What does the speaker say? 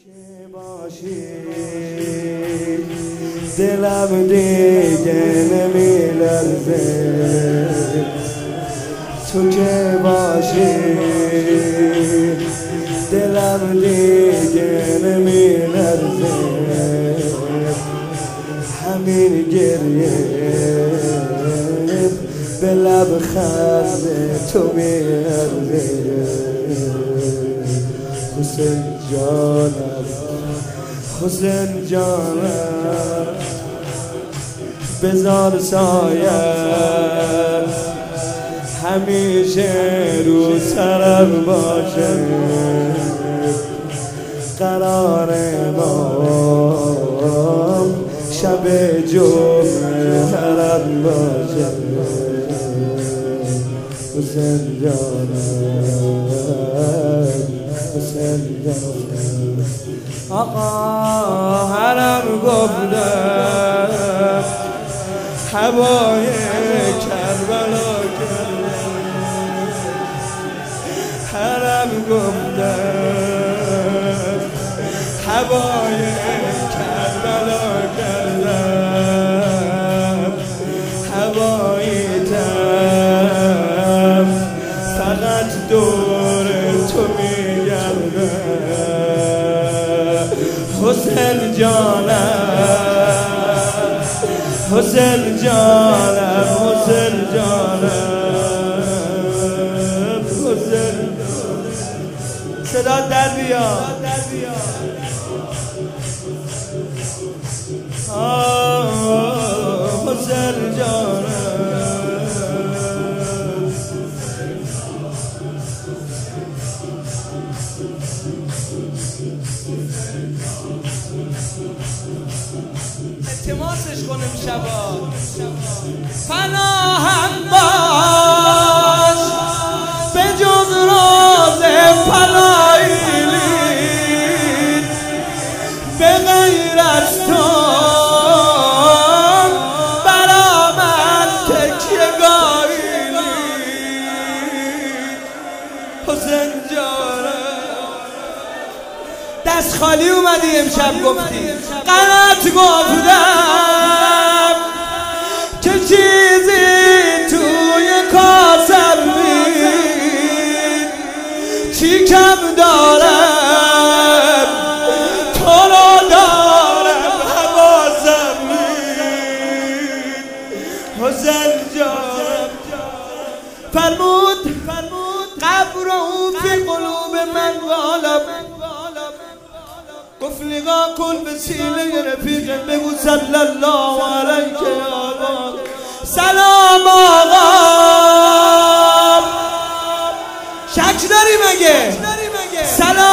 که باشی دلم دیگه نمیلرزه، تو که باشی دلم دیگه نمیلرزه، همین گریه به لبخند تو میارزه. حسین جانم، حسین جانم، بذار سایه همیشه رو سرم باشه، قرار ما شب جمعه حرم باشه. حسین جانم، حسین جانم، آقا حرم گفتم هوای کربلا کرده، حرم گفتم هوای کربلا کردم، هوایی تم فقط دور تو میگرده. حسین جانم، حسین جانم، حسین جانم، حسین صدا در بیاد. حسین جانم، التماسش کنم شبا پناهم باش به جز راز پناهی به غیر از تو برا من تکیه گاهی. حسین جانم دست خالی اومدی امشب گفتی، غلط گفتم که چیزی توی کاسم نیست، چی کم دارم تو رو دارم حواسم نیست. حسین جانم فرمود قبر او فی قلوب من غالب، گفت نگاه کن به سینه رفیقم بگو صلی الله علیک یا آقا. سلام آقا، شک داری مگه؟ سلام